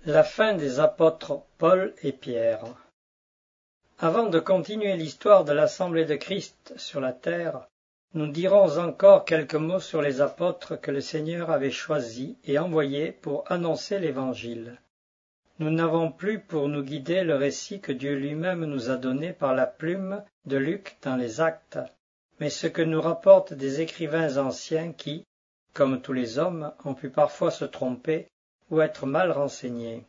La fin des apôtres Paul et Pierre. Avant de continuer l'histoire de l'Assemblée de Christ sur la terre, nous dirons encore quelques mots sur les apôtres que le Seigneur avait choisis et envoyés pour annoncer l'Évangile. Nous n'avons plus pour nous guider le récit que Dieu lui-même nous a donné par la plume de Luc dans les Actes, mais ce que nous rapportent des écrivains anciens qui, comme tous les hommes, ont pu parfois se tromper ou être mal renseignés.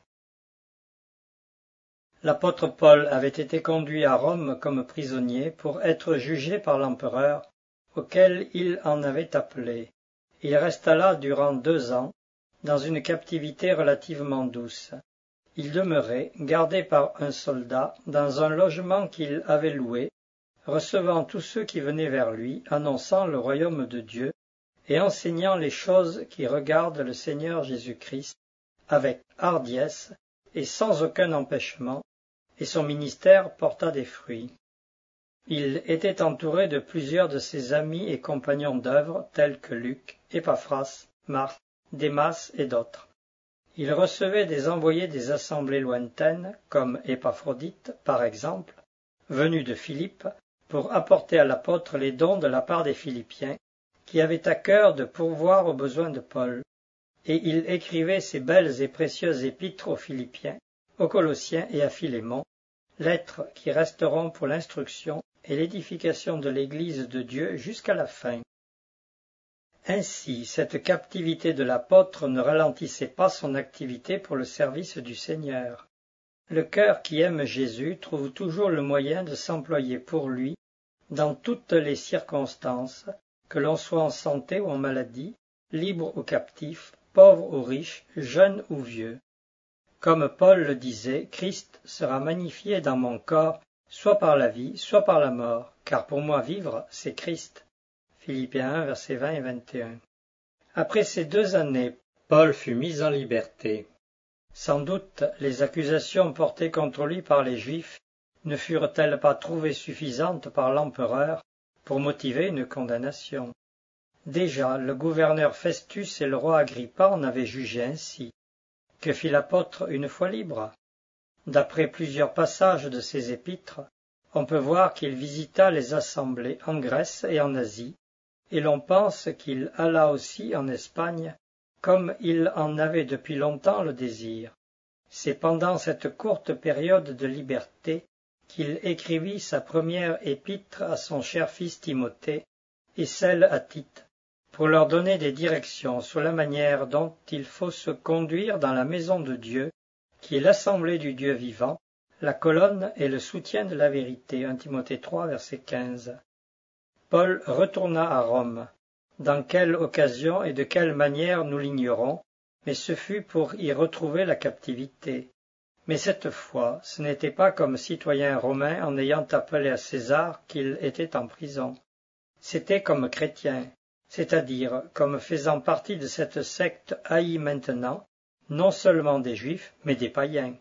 L'apôtre Paul avait été conduit à Rome comme prisonnier pour être jugé par l'empereur, auquel il en avait appelé. Il resta là durant 2 ans, dans une captivité relativement douce. Il demeurait, gardé par un soldat, dans un logement qu'il avait loué, recevant tous ceux qui venaient vers lui, annonçant le royaume de Dieu, et enseignant les choses qui regardent le Seigneur Jésus-Christ, avec hardiesse et sans aucun empêchement, et son ministère porta des fruits. Il était entouré de plusieurs de ses amis et compagnons d'œuvre tels que Luc, Épaphras, Marc, Démas et d'autres. Il recevait des envoyés des assemblées lointaines, comme Épaphrodite par exemple, venu de Philippe, pour apporter à l'apôtre les dons de la part des Philippiens, qui avaient à cœur de pourvoir aux besoins de Paul. Et il écrivait ces belles et précieuses épîtres aux Philippiens, aux Colossiens et à Philémon, lettres qui resteront pour l'instruction et l'édification de l'Église de Dieu jusqu'à la fin. Ainsi, cette captivité de l'apôtre ne ralentissait pas son activité pour le service du Seigneur. Le cœur qui aime Jésus trouve toujours le moyen de s'employer pour lui dans toutes les circonstances, que l'on soit en santé ou en maladie, libre ou captif, pauvre ou riche, jeune ou vieux. Comme Paul le disait, Christ sera magnifié dans mon corps, soit par la vie, soit par la mort, car pour moi vivre, c'est Christ. Philippiens 1, versets 20 et 21. Après ces 2 années, Paul fut mis en liberté. Sans doute, les accusations portées contre lui par les Juifs ne furent-elles pas trouvées suffisantes par l'empereur pour motiver une condamnation. Déjà, le gouverneur Festus et le roi Agrippa en avaient jugé ainsi. Que fit l'apôtre une fois libre? D'après plusieurs passages de ses épîtres, on peut voir qu'il visita les assemblées en Grèce et en Asie, et l'on pense qu'il alla aussi en Espagne, comme il en avait depuis longtemps le désir. C'est pendant cette courte période de liberté qu'il écrivit sa première épître à son cher fils Timothée et celle à Tite, pour leur donner des directions sur la manière dont il faut se conduire dans la maison de Dieu, qui est l'assemblée du Dieu vivant, la colonne et le soutien de la vérité. 1 Timothée 3, verset 15. Paul retourna à Rome. Dans quelle occasion et de quelle manière nous l'ignorons, mais ce fut pour y retrouver la captivité. Mais cette fois, ce n'était pas comme citoyen romain en ayant appelé à César qu'il était en prison. C'était comme chrétien, c'est-à-dire comme faisant partie de cette secte haïe maintenant, non seulement des Juifs, mais des païens.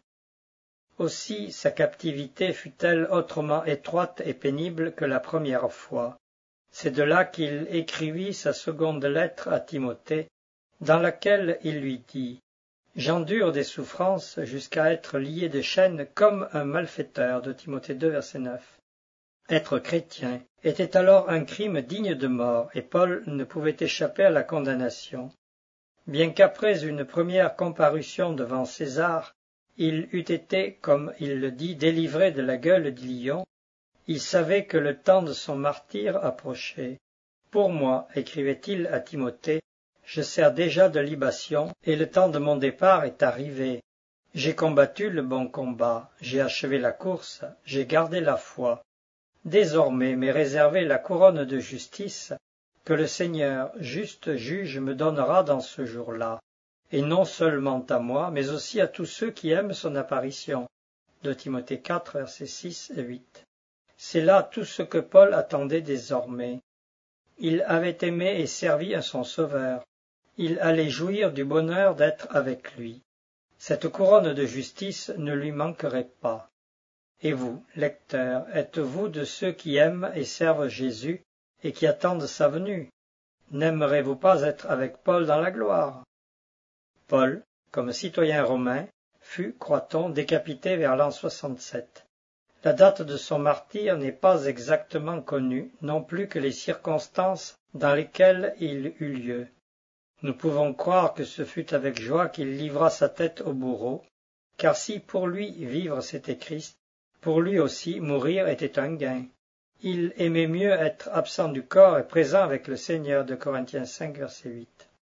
Aussi sa captivité fut-elle autrement étroite et pénible que la première fois. C'est de là qu'il écrivit sa seconde lettre à Timothée, dans laquelle il lui dit « J'endure des souffrances jusqu'à être lié de chaînes comme un malfaiteur » de Timothée 2, verset 9. Être chrétien était alors un crime digne de mort, et Paul ne pouvait échapper à la condamnation. Bien qu'après une première comparution devant César, il eût été, comme il le dit, délivré de la gueule du lion, il savait que le temps de son martyre approchait. Pour moi, écrivait-il à Timothée, je sers déjà de libation, et le temps de mon départ est arrivé. J'ai combattu le bon combat, j'ai achevé la course, j'ai gardé la foi. Désormais m'est réservée la couronne de justice que le Seigneur, juste juge, me donnera dans ce jour-là, et non seulement à moi, mais aussi à tous ceux qui aiment son apparition. De Timothée 4, versets 6 et 8. C'est là tout ce que Paul attendait désormais. Il avait aimé et servi à son Sauveur. Il allait jouir du bonheur d'être avec lui. Cette couronne de justice ne lui manquerait pas. Et vous, lecteurs, êtes-vous de ceux qui aiment et servent Jésus et qui attendent sa venue? N'aimerez-vous pas être avec Paul dans la gloire? Paul, comme citoyen romain, fut, croit-on, décapité vers l'an 67. La date de son martyre n'est pas exactement connue, non plus que les circonstances dans lesquelles il eut lieu. Nous pouvons croire que ce fut avec joie qu'il livra sa tête au bourreau, car si pour lui vivre c'était Christ, pour lui aussi mourir était un gain. Il aimait mieux être absent du corps et présent avec le Seigneur, de Corinthiens 5, verset 8.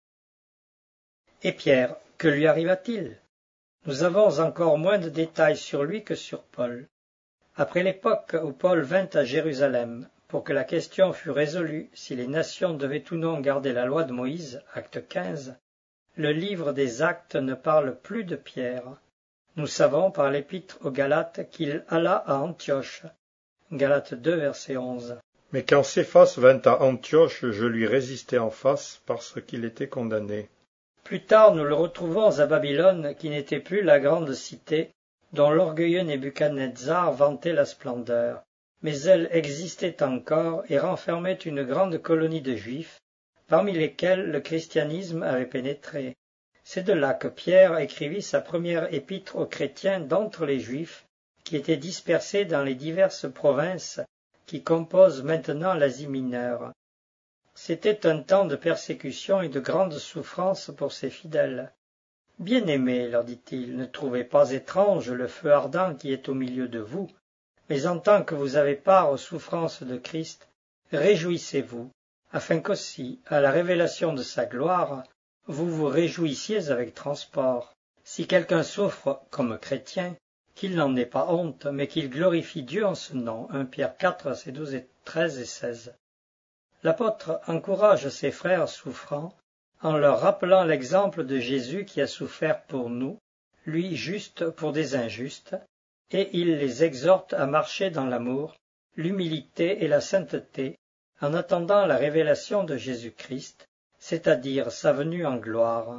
Et Pierre, que lui arriva-t-il? Nous avons encore moins de détails sur lui que sur Paul. Après l'époque où Paul vint à Jérusalem, pour que la question fût résolue si les nations devaient ou non garder la loi de Moïse, acte 15, le livre des Actes ne parle plus de Pierre. Nous savons par l'épître aux Galates qu'il alla à Antioche. Galates 2, verset 11. Mais quand Céphas vint à Antioche, je lui résistai en face parce qu'il était condamné. Plus tard, nous le retrouvons à Babylone, qui n'était plus la grande cité, dont l'orgueilleux Nebuchadnezzar vantait la splendeur, mais elle existait encore et renfermait une grande colonie de Juifs, parmi lesquels le christianisme avait pénétré. C'est de là que Pierre écrivit sa première épître aux chrétiens d'entre les Juifs, qui étaient dispersés dans les diverses provinces qui composent maintenant l'Asie mineure. C'était un temps de persécution et de grandes souffrances pour ses fidèles. « Bien-aimés, leur dit-il, ne trouvez pas étrange le feu ardent qui est au milieu de vous, mais en tant que vous avez part aux souffrances de Christ, réjouissez-vous, afin qu'aussi, à la révélation de sa gloire, vous vous réjouissiez avec transport. Si quelqu'un souffre comme chrétien, qu'il n'en ait pas honte, mais qu'il glorifie Dieu en ce nom. 1 Pierre 4, versets 12 et 13 et 16. L'apôtre encourage ses frères souffrants en leur rappelant l'exemple de Jésus qui a souffert pour nous, lui juste pour des injustes, et il les exhorte à marcher dans l'amour, l'humilité et la sainteté, en attendant la révélation de Jésus-Christ, c'est-à-dire sa venue en gloire.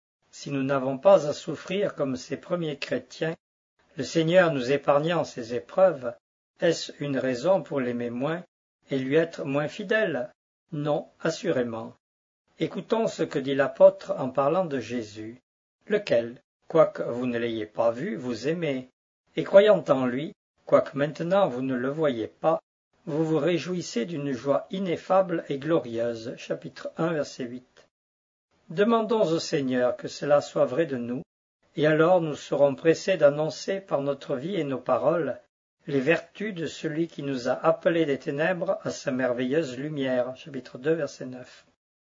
Si nous n'avons pas à souffrir comme ces premiers chrétiens, le Seigneur nous épargnant ces épreuves, est-ce une raison pour l'aimer moins et lui être moins fidèle? Non, assurément. Écoutons ce que dit l'apôtre en parlant de Jésus, lequel, quoique vous ne l'ayez pas vu, vous aimez, et croyant en lui, quoique maintenant vous ne le voyez pas, vous vous réjouissez d'une joie ineffable et glorieuse. Chapitre 1, verset 8. Demandons au Seigneur que cela soit vrai de nous, et alors nous serons pressés d'annoncer par notre vie et nos paroles les vertus de celui qui nous a appelés des ténèbres à sa merveilleuse lumière. Chapitre 2, verset 9.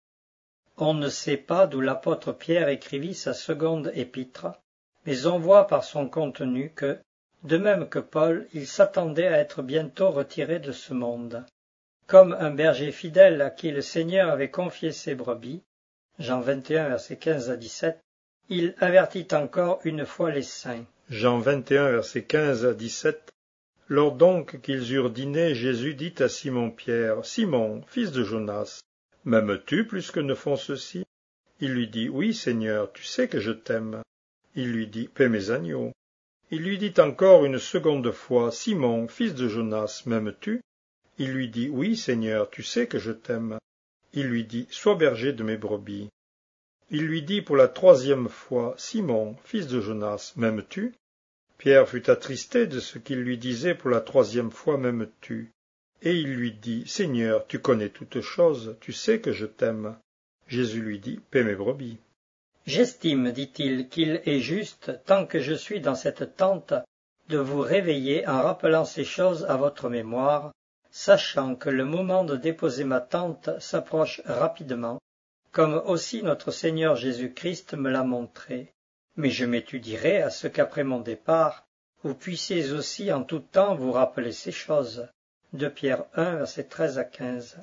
On ne sait pas d'où l'apôtre Pierre écrivit sa seconde épître, mais on voit par son contenu que, de même que Paul, il s'attendait à être bientôt retiré de ce monde. Comme un berger fidèle à qui le Seigneur avait confié ses brebis, Jean 21, versets 15 à 17, il avertit encore une fois les saints. Jean 21, versets 15 à 17. Lors donc qu'ils eurent dîné, Jésus dit à Simon-Pierre, « Simon, fils de Jonas, m'aimes-tu plus que ne font ceux-ci » Il lui dit, « Oui, Seigneur, tu sais que je t'aime. » Il lui dit, « Paie mes agneaux. » Il lui dit encore une seconde fois, « Simon, fils de Jonas, m'aimes-tu » Il lui dit, « Oui, Seigneur, tu sais que je t'aime. » Il lui dit, « Sois berger de mes brebis. » Il lui dit pour la troisième fois, « Simon, fils de Jonas, m'aimes-tu » Pierre fut attristé de ce qu'il lui disait pour la troisième fois, « M'aimes-tu » Et il lui dit, « Seigneur, tu connais toutes choses, tu sais que je t'aime. » Jésus lui dit, « Paie mes brebis. » J'estime, dit-il, qu'il est juste, tant que je suis dans cette tente, de vous réveiller en rappelant ces choses à votre mémoire, sachant que le moment de déposer ma tente s'approche rapidement, comme aussi notre Seigneur Jésus-Christ me l'a montré. Mais je m'étudierai à ce qu'après mon départ, vous puissiez aussi en tout temps vous rappeler ces choses. 2 Pierre 1, versets 13 à 15.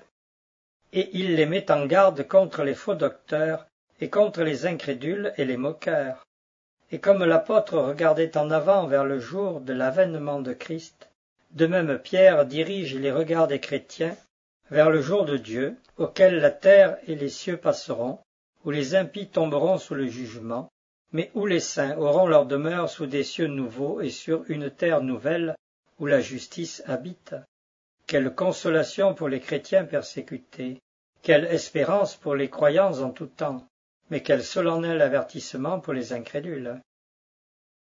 Et il les met en garde contre les faux docteurs et contre les incrédules et les moqueurs. Et comme l'apôtre regardait en avant vers le jour de l'avènement de Christ, de même Pierre dirige les regards des chrétiens vers le jour de Dieu, auquel la terre et les cieux passeront, où les impies tomberont sous le jugement, mais où les saints auront leur demeure sous des cieux nouveaux et sur une terre nouvelle, où la justice habite. Quelle consolation pour les chrétiens persécutés, quelle espérance pour les croyants en tout temps, mais quel solennel avertissement pour les incrédules.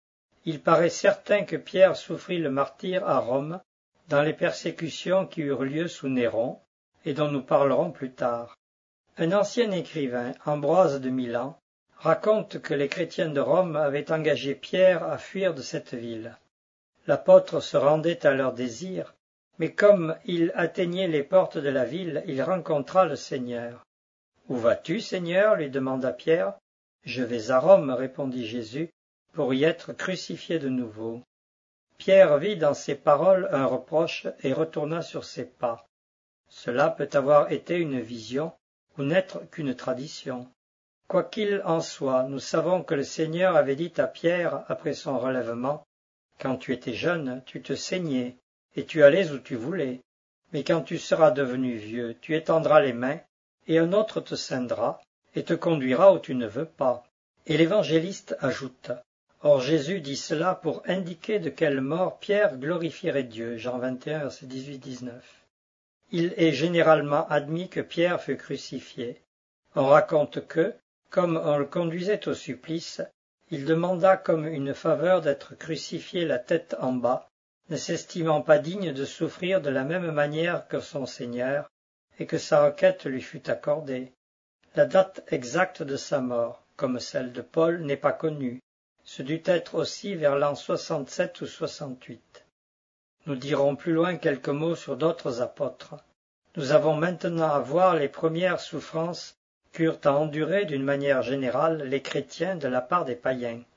il paraît certain que Pierre souffrit le martyre à Rome dans les persécutions qui eurent lieu sous Néron et dont nous parlerons plus tard. Un ancien écrivain, Ambroise de Milan, raconte que les chrétiens de Rome avaient engagé Pierre à fuir de cette ville. L'apôtre se rendait à leur désir, mais comme il atteignait les portes de la ville, il rencontra le Seigneur. « Où vas-tu, Seigneur » lui demanda Pierre. « Je vais à Rome, répondit Jésus, pour y être crucifié de nouveau. » Pierre vit dans ces paroles un reproche et retourna sur ses pas. Cela peut avoir été une vision ou n'être qu'une tradition. Quoi qu'il en soit, nous savons que le Seigneur avait dit à Pierre après son relèvement, « Quand tu étais jeune, tu te saignais, et tu allais où tu voulais. Mais quand tu seras devenu vieux, tu étendras les mains, et un autre te ceindra, et te conduira où tu ne veux pas. » Et l'évangéliste ajoute, « Or Jésus dit cela pour indiquer de quelle mort Pierre glorifierait Dieu. » Jean 21, verset 18-19. Il est généralement admis que Pierre fut crucifié. On raconte que, comme on le conduisait au supplice, il demanda comme une faveur d'être crucifié la tête en bas, ne s'estimant pas digne de souffrir de la même manière que son Seigneur, et que sa requête lui fut accordée. La date exacte de sa mort, comme celle de Paul, n'est pas connue. Ce dut être aussi vers l'an 67 ou 68. Nous dirons plus loin quelques mots sur d'autres apôtres. Nous avons maintenant à voir les premières souffrances qu'eurent à endurer d'une manière générale les chrétiens de la part des païens.